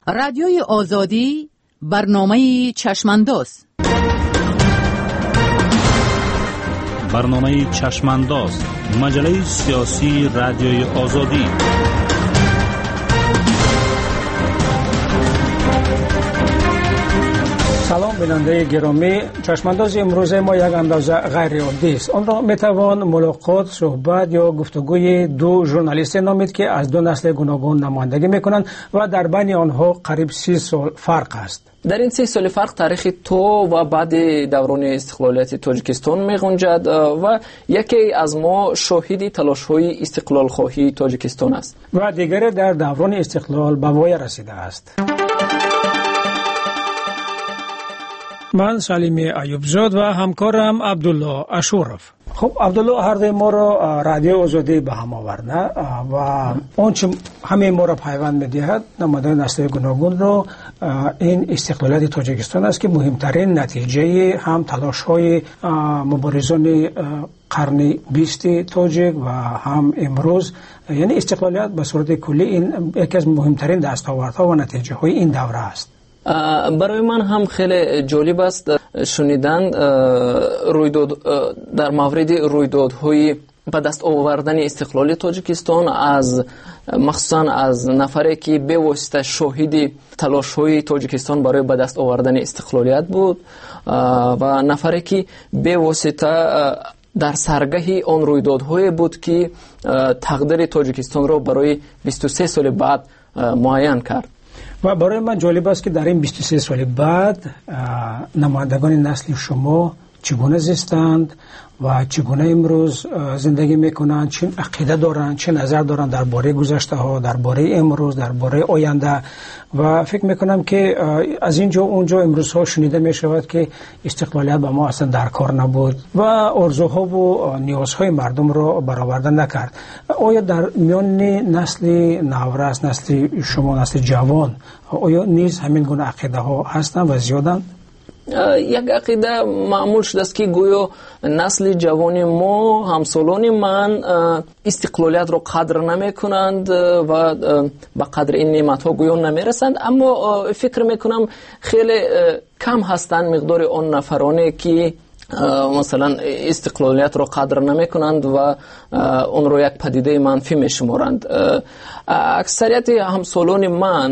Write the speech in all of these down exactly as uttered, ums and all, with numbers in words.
رادیوی آزادی برنامه چشمانداز. برنامه چشمانداز، مجله سیاسی رادیوی آزادی. سلام بیننده گرامی، چشمانداز امروز ما یک اندازه غیر عادی است. آن را میتوان ملاقات، صحبت یا گفتگوی دو ژورنالیست نامید که از دو نسل گوناگون نمایندگی میکنند و در بین آنها قریب سی سال فرق است. در این سی سال فرق تاریخ تو و بعد دوران استقلالیت تاجیکستان می‌گنجد و یکی از ما شاهد تلاش‌های استقلال خواهی تاجیکستان است و دیگری در دوران استقلال به وای رسیده است. من سلیم ایوبزاد و همکارم عبدالله اشورف. خب عبدالله، هر دوی ما را رادیو آزادی به هم آورده و آنچه همه ما را پیوند می‌دهد نمادهای نسل گوناگون را این استقلالیت تاجیکستان است که مهمترین نتیجه هم تلاش‌های مبارزان قرن بیست تاجیک و هم امروز، یعنی استقلالیت به صورت کلی این یکی از مهمترین دستاوردها و نتیجه‌های این دوره است. برای من هم خیلی جالب است شنیدن رویداد در مورد رویدادهای به دست آوردن استقلال تاجیکستان از مخصوصا از نفری که به واسطه شاهد تلاش‌های تاجیکستان برای به دست آوردن استقلالیت بود و نفری که به واسطه در سرگه آن رویدادهای بود که تقدیر تاجیکستان را برای بیست و سه سال بعد معین کرد. و برای من جالب است که در این بیست و سه سال بعد نمایندگان نسل شما چگونه زیستند و چگونه امروز زندگی میکنند، چه عقیده دارند، چه نظر دارند درباره گذشته ها، درباره امروز، درباره آینده. و فکر میکنم که از اینجا اونجا امروز ها شنیده میشود که استقلالیت به ما اصلا در کار نبود و آرزوها و نیازهای مردم را برآورده نکرد. آیا در میان نسل نورس، نسل شما، نسل جوان، آیا نیز همین گونه عقیده ها هستند و زیادند؟ یک عقیده معمول شده است که گویا نسل جوان ما، همسالان من، استقلالیت را قدر نمی کنند و به قدر این نعمت ها گویا نمی رسند. اما فکر می کنم خیلی کم هستند مقدار آن نفرانی که مثلا استقلالیت را قدر نمی کنند و اون را یک پدیده منفی می شمارند. اکثریت همسالان من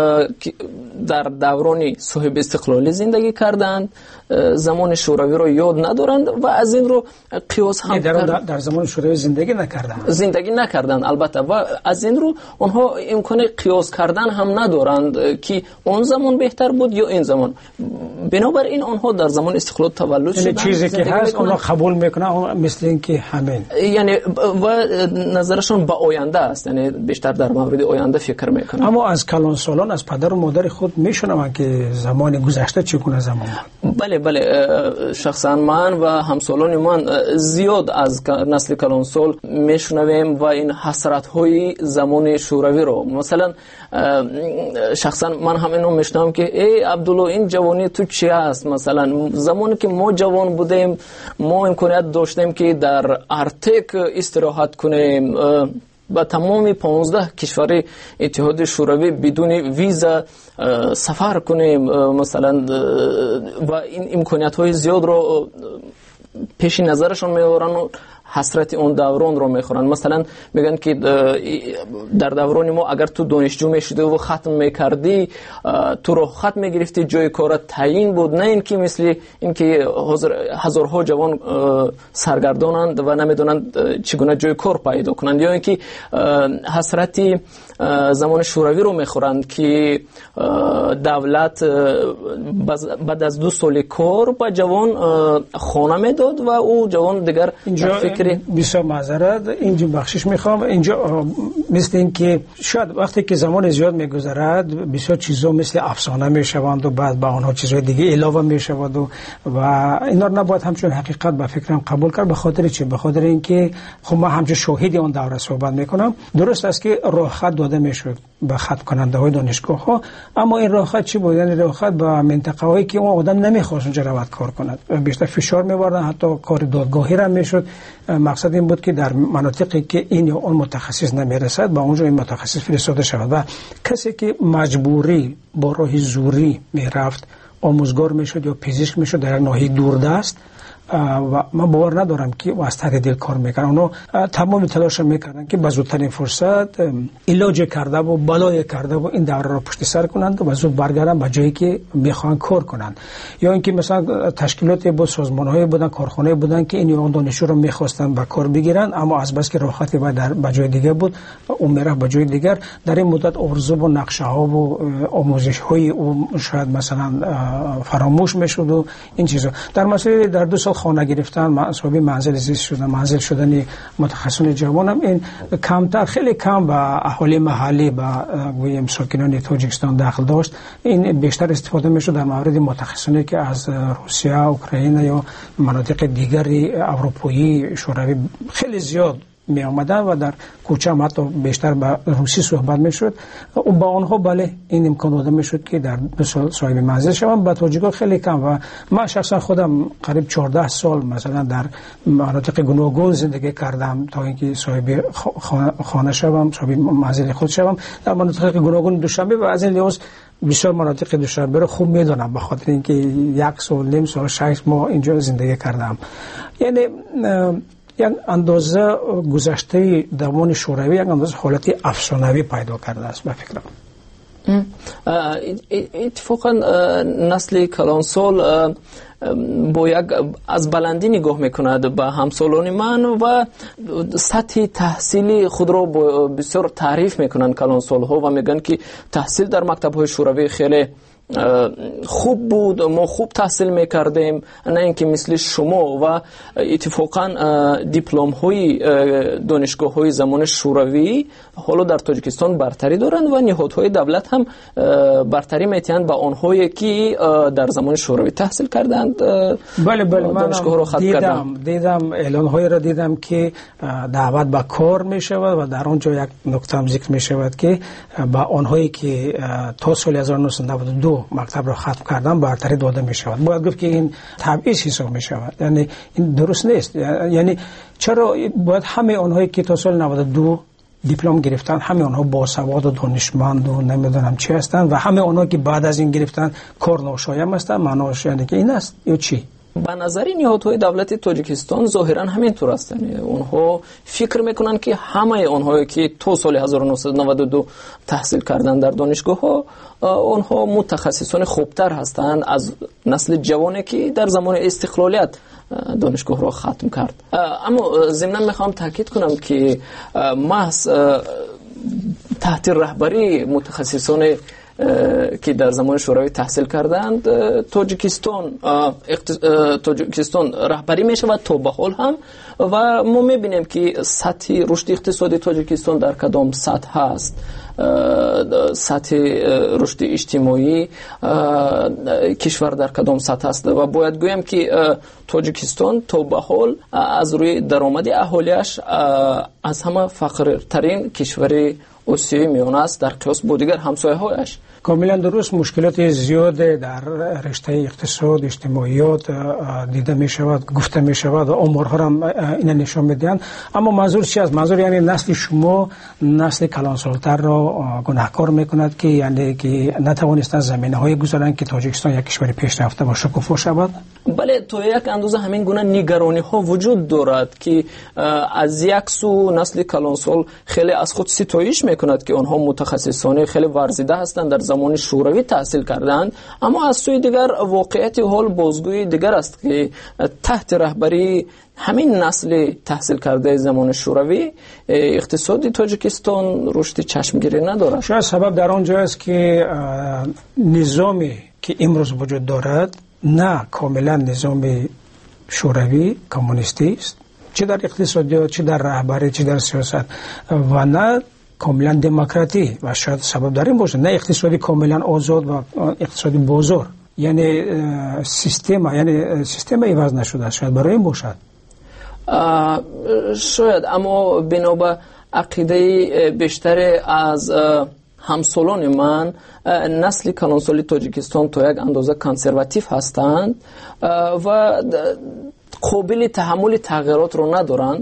در دوران صاحب استقلالی زندگی کردند، زمان شوروی رو یاد ندارند و از این رو قیاس هم در, در زمان شوروی زندگی نکردند زندگی نکردند البته، و از این رو آنها امکان قیاس کردن هم ندارند که اون زمان بهتر بود یا این زمان. بنابراین آنها در زمان استقلال تولد شدند، چیزی که هست اونها قبول میکنن مثل این که همین، یعنی و نظرشون به آینده است، یعنی بیشتر در مورد آینده فکر میکنن. اما از کلان سالان از پدر و مادر خود میشنون که زمان گذشته چگونه زمان بود. بله بله، شخصا من و همسالان من زیاد از نسل کلان سال میشنویم و این حسرت های زمان شوروی رو، مثلا شخصا من هم اینو میشنوم که ای عبدالله این جوانی تو چی است؟ مثلا زمانی که ما جوان بودیم ما امکانیت داشتیم که در ارتک استراحت کنیم، با تمام پانزده کشور اتحاد شوروی بدون ویزا سفر کنیم مثلا، و این امکانیت های زیاد رو پیش نظرشون می‌آورن و حسرت اون دوران رو میخورن. مثلا میگن که در دوران ما اگر تو دانشجو میشدی و ختم میکردی تو رو ختم میگرفتی، جای کارت تعیین بود، نه اینکه مثل اینکه هزارها جوان سرگردانند و نمیدونند چگونه جای کار پیدا کنند، یا اینکه حسرتی زمان شوروی رو میخورند که دولت بعد از دو سال کار با جوان خانه میداد و او جوان دیگر فکر بسیار معذرت اینجا بخشش میخوام. اینجا مثل این که شاید وقتی که زمان زیاد میگذرد بسیار چیزا مثل افسانه میشوند و بعد با آنها چیزهای دیگه علاوه میشود و و اینا رو نباید همچون حقیقت به فکرم قبول کرد. به خاطر چی؟ به خاطر اینکه خب ما همچون شاهد اون دوره صحبت میکنم. درست است که راه خط داده میشد به خط کننده های دانشگاه ها، اما این راه خط چی بود؟ یعنی راه خط به منطقه هایی که اون آدم نمیخواست اونجا رود کار کند، بیشتر فشار می‌آوردن، حتی کار دادگاهی را میشد. مقصد این بود که در مناطقی که این یا اون متخصص نمیرسد شاید با اونجا این متخصص فرستاده شود و کسی که مجبوری با راه زوری میرفت آموزگار میشد یا پزشک میشد در ناحیه دوردست و من باور ندارم که از ته دل کار میکنن. اونا تمام تلاش میکردن که به زودترین فرصت علاج کرده و بلای کرده و این دوره را پشت سر کنند و زود برگردن به جایی که میخوان کار کنند. یا اینکه مثلا تشکیلات بود، سازمان‌های بودن، کارخانه بودن که این یا دانشجو رو میخواستن به کار بگیرن، اما از بس که راحتی و در به جای دیگه بود اون میره به جای دیگر. در این مدت آرزو و نقشه ها و آموزش های او شاید مثلا فراموش میشد و این چیزا. در مسئله در دو سال خانه گرفتن، صاحب منزل زیست شدن، منزل شدن متخصصان جوانم این کمتر، خیلی کم به اهالی محلی و گویم ساکنان تاجیکستان داخل داشت. این بیشتر استفاده میشد در مورد متخصصانی که از روسیه، اوکراین یا مناطق دیگری اروپایی، شوروی خیلی زیاد می آمدن و در کوچه هم حتی بیشتر به روسی صحبت می شد و با آنها بله این امکان داده می شد که در دو سال صاحب منزل شوم. با تاجیک‌ها خیلی کم و من شخصا خودم قریب چهارده سال مثلا در مناطق گوناگون زندگی کردم تا اینکه صاحب خانه شوم، صاحب منزل خود شوم. در مناطق گوناگون دوشنبه و از این لحاظ بسیار مناطق دوشنبه رو خوب میدونم، به خاطر اینکه یک سال نیم سال شش ماه اینجا زندگی کردم. یعنی یک اندازه گذشته دوام شوروی یک اندازه حالت افسانوی پیدا کرده است به فکرم. اتفاقا نسل کلانسال با یک از بلندی نگاه میکند به همسالان من و سطح تحصیلی خود را بسیار تعریف میکنند کلانسال ها و میگن که تحصیل در مکتب های شوروی خیلی خوب بود، ما خوب تحصیل میکردیم، نه اینکه مثل شما. و اتفاقا دیپلم های دانشگاه های زمان شوروی حالا در تاجیکستان برتری دارند و نهادهای دولت هم برتری میتیند به آنهایی که در زمان شوروی تحصیل کردند. بله بله، من دیدم دیدم اعلان های را دیدم که دعوت به کار می شود و در آنجا یک نکته هم ذکر می شود که به آنهایی که تا سال هزار و نهصد و نود و دو مکتب را ختم کردن برتری داده می شود. باید گفت که این تبعیض حساب می شود، یعنی این درست نیست. یعنی چرا باید همه آنهایی که تا سال نود و دو دیپلم گرفتن همه آنها باسواد و دانشمند و نمیدونم چی هستند و همه آنها که بعد از این گرفتن کار ناشایم هستند؟ معناش یعنی که این است یا چی؟ به نظر نهادهای دولت تاجیکستان ظاهرا همینطور هستند. اونها فکر میکنن که همه آنهایی که تا سال هزار و نهصد و نود و دو تحصیل کردن در دانشگاه ها اونها متخصصان خوبتر هستند از نسل جوانی که در زمان استقلالیت دانشگاه را ختم کرد. اما ضمن میخوام تاکید کنم که محض تحت رهبری متخصصان که در زمان شوروی تحصیل کردند تاجیکستان تاجیکستان رهبری می شود تا به حال هم و ما می بینیم که سطح رشد اقتصادی تاجیکستان در کدام سطح هست، سطح رشد اجتماعی کشور در کدام سطح است و باید گویم که تاجیکستان تا به حال از روی درآمد اهالیش از همه فقیرترین کشور آسیای میانه است در قیاس با دیگر همسایه‌هایش. کاملا درست. مشکلات زیاد در رشته اقتصاد، اجتماعیات دیده می شود، گفته می شود و آمارها هم این نشان میدهند. اما منظور چی است؟ منظور یعنی نسل شما نسل کلانسالتر را گناهکار میکند که یعنی که نتوانستند زمینه‌های گذارند که تاجیکستان یک کشور پیشرفته و شکوفا شود؟ بله، تا یک اندازه همین گونه نگرانی ها وجود دارد که از یک سو نسل کلانسال خیلی از خود ستایش میکند که آنها متخصصان خیلی ورزیده هستند، در زمان شوروی تحصیل کردند، اما از سوی دیگر واقعیت حال بازگوی دیگر است که تحت رهبری همین نسل تحصیل کرده زمان شوروی اقتصادی تاجیکستان رشد چشمگیری ندارد. شاید سبب در آنجا است که نظامی که امروز وجود دارد نه کاملا نظام شوروی کمونیستی است، چه در اقتصادیات، چه در رهبری، چه در سیاست، و نه کاملا دموکراتی و شاید سبب در این باشه نه اقتصادی کاملا آزاد و اقتصادی بازار، یعنی سیستم یعنی سیستم عوض نشده است. شاید برای این باشد. شاید، اما بنا به عقیده بیشتر از همسالان من نسل کلانسالی تاجیکستان تا یک اندازه کنسرواتیو هستند و قابل تحمل تغییرات رو ندارند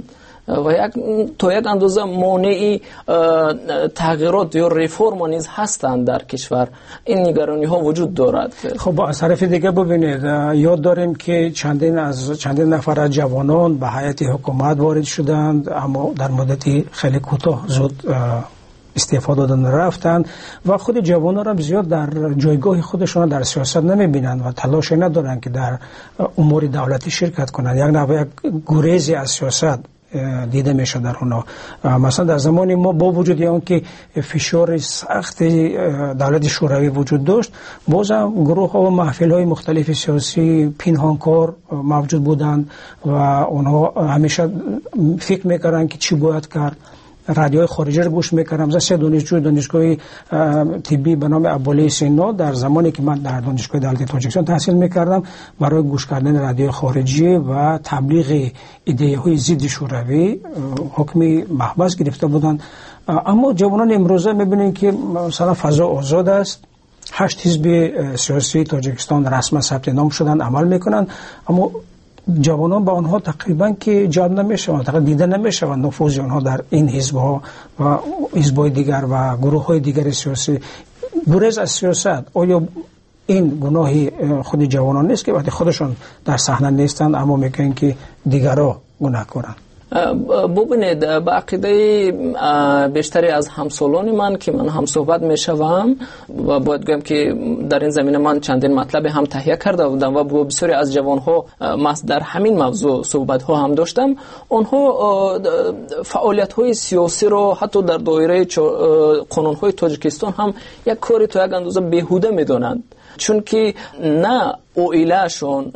و یک تا یک اندازه مانع تغییرات یا ریفرم نیز هستند در کشور. این نگرانی ها وجود دارد. خب از طرف دیگه ببینید یاد داریم که چندین از چندین نفر از جوانان به هیئت حکومت وارد شدند، اما در مدتی خیلی کوتاه زود استعفا دادن رفتن و خود جوانان هم زیاد در جایگاه خودشان در سیاست نمیبینند و تلاش ندارن که در امور دولتی شرکت کنند. یک نوع گریزی از سیاست دیده میشه در اونا. مثلا در زمان ما با وجود اون که فشار سخت دولت شوروی وجود داشت، بازم گروه ها و محفل های مختلف سیاسی پنهانکار موجود بودند و اونها همیشه فکر میکردن که چی باید کرد. رادیوی خارجی رو گوش میکردم. مثلا سه دانشجو دانشگاه طبی به نام ابوعلی سینا در زمانی که من در دانشگاه دولتی تاجیکستان تحصیل میکردم برای گوش کردن رادیوی خارجی و تبلیغ ایده های ضد شوروی حکم محبس گرفته بودن. اما جوانان امروزه میبینید که مثلا فضا آزاد است. هشت حزب سیاسی تاجیکستان رسما ثبت نام شدن، عمل میکنن، اما جوانان با آنها تقریبا که جلب نمیشوند، تقریبا دیده نمیشوند نفوذ آنها در این حزب‌ها و حزب‌های دیگر و گروه‌های دیگر سیاسی. گریز از سیاست، آیا این گناهی خود جوانان نیست که وقتی خودشان در صحنه نیستند اما میگن که دیگرها گناهکارند؟ ببینید، به عقیده بیشتری از همسالان من که من هم صحبت میشوم و باید گویم که در این زمینه من چندین مطلب هم تهیه کرده بودم و با بسیاری از جوانها در همین موضوع صحبت ها هم داشتم. آنها فعالیت های سیاسی رو حتی در دایره قانون های تاجیکستان هم یک کاری تا یک اندازه بیهوده میدونند، چون که نه اویلهشون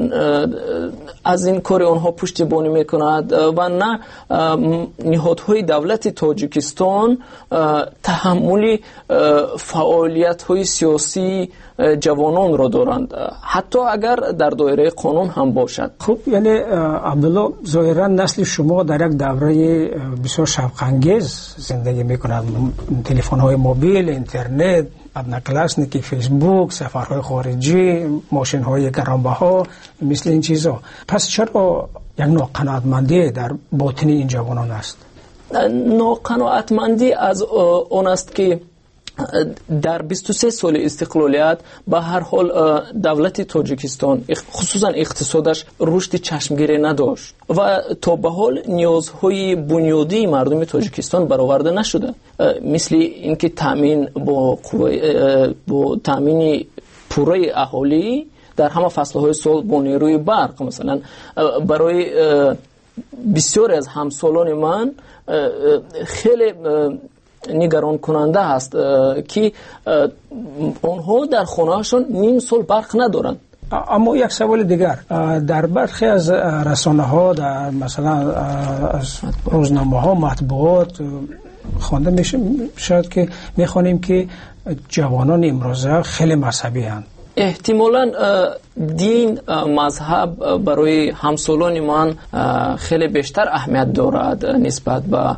از این کار آنها پشتیبانی میکند و نه نهادهای دولت تاجیکستان تحمل فعالیت های سیاسی جوانان را دارند، حتی اگر در دایره قانون هم باشد. خب یعنی عبدالله، ظاهرا نسل شما در یک دوره بسیار شوق انگیز زندگی میکند. تلفن های موبیل، اینترنت، ابنکلاسنیکی، فیسبوک، سفرهای خارجی، ماشین های گرانبها، مثل این چیزا. پس چرا یک ناقناعتمندی در باطن این جوانان است؟ ناقناعتمندی از اون است که در بیست و سه سال استقلالیت به هر حال دولت تاجیکستان خصوصا اقتصادش رشد چشمگیری نداشت و تا به حال نیازهای بنیادی مردم تاجیکستان برآورده نشده، مثل اینکه تامین با با تامین پوره اهالی در همه فصلهای سال با نیروی برق. مثلا برای بسیاری از همسالان من خیلی نگران کننده است که آنها در خانه‌شان نیم سال برق ندارند. اما یک سوال دیگر، در برخی از رسانه ها، در مثلا از روزنامه ها، مطبوعات خوانده میشه شاید که میخوانیم که جوانان امروزه خیلی مذهبی هستند. احتمالاً دین، مذهب برای همسالان من خیلی بیشتر اهمیت دارد نسبت به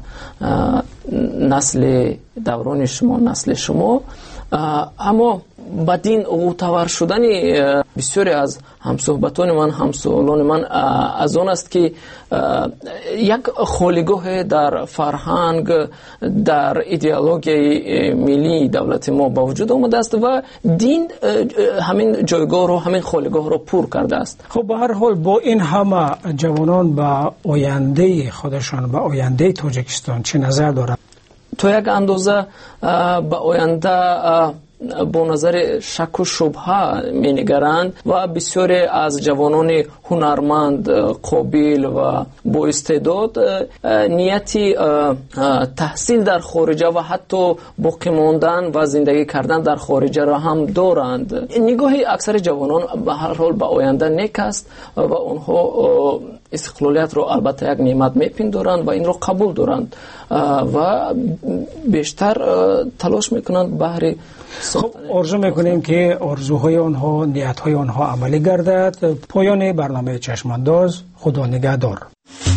نسل دوران شما، نسل شما. اما با دین معتبر شدن بسیاری از همصحبتان من، همسالان من از آن است که یک خالیگاه در فرهنگ، در ایدئولوژی ملی دولت ما با وجود آمده است و دین همین جایگاه رو، همین خالیگاه رو پر کرده است. خب به هر حال با این همه جوانان با آینده خودشان، با آینده تاجیکستان چه نظر دارند؟ تا یک اندازه با آینده با نظر شک و شبهه می نگرند و بسیاری از جوانان هنرمند، قابل و با استعداد نیتی تحصیل در خارجه و حتی باقی ماندن و زندگی کردن در خارجه را هم دارند. نگاهی اکثر جوانان به هر حال به آینده نیک است و آنها استقلالیت را البته یک نعمت میپندارند و این را قبول دارند و بیشتر تلاش میکنند بهر. خب آرزو میکنیم که آرزوهای آنها، نیتهای آنها عملی گردد. پایان برنامه چشمانداز. خدا نگهدار.